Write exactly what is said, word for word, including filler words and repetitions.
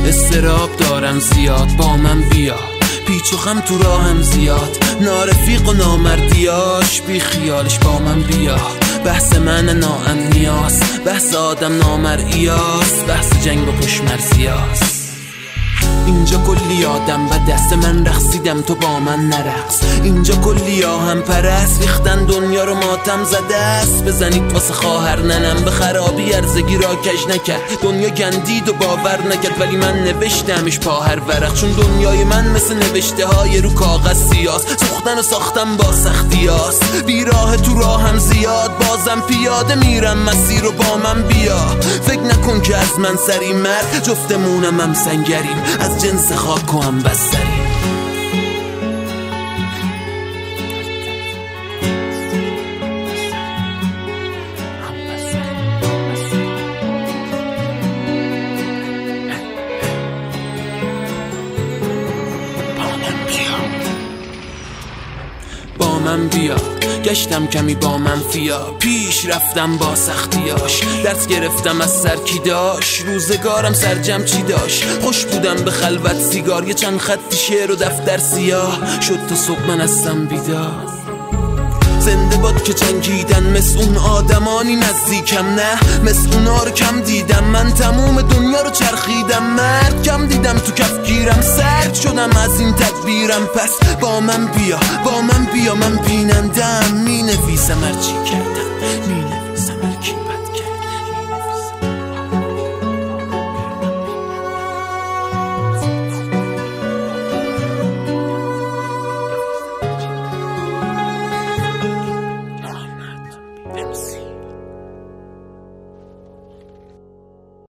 استراب دارم زیاد، با من بیا. پیچ و خم تو راهم زیاد، نارفیق و نامردیاش بی خیالش با من بیا. بحث من ناامنیاس، بحث آدم نامرئیاس، بحث جنگ و پشمرزیاس. اینجا کلی آدم و دست من رقصیدم، تو با من نرقص. اینجا کلی آهم پرست ریختن دنیا رو ماتم زده است. بزنید واسه خواهر ننم، به خرابی ارزگی را کج نکرد. دنیا گندید و باور نکرد، ولی من نوشتمش پا هر ورق. چون دنیای من مثل نوشته های رو کاغذ سیاس، ساختن و ساختم با سختیاس. بیراه تو راهم زیاد، بازم پیاده میرم مسیر رو با من بیا. فکر نکن که از من سری مرد، جفتمونم هم سنگریم، از جنس خاک و هم بستریم. با من بیا، گشتم کمی با من فیا. پیش رفتم با سختیاش، درس گرفتم از سرکی داشت. روزگارم سرجم چی داشت، خوش بودم به خلوت سیگار. یه چند خط شعر و دفتر سیاه، شد تا صبح من هستم بیدار. زنده باد که جنگیدن، مثل اون آدمانی نزدیکم نه، مثل اونا رو کم دیدم. من تموم دنیا رو چرخیدم، مرد کم دیدم تو کفگیرم. سرد شدم از این تدبیرم، پس با من بیا، با من بیا. من بینندم، می نویسم هرچی کردم، می نویسم هرکی بد کردم.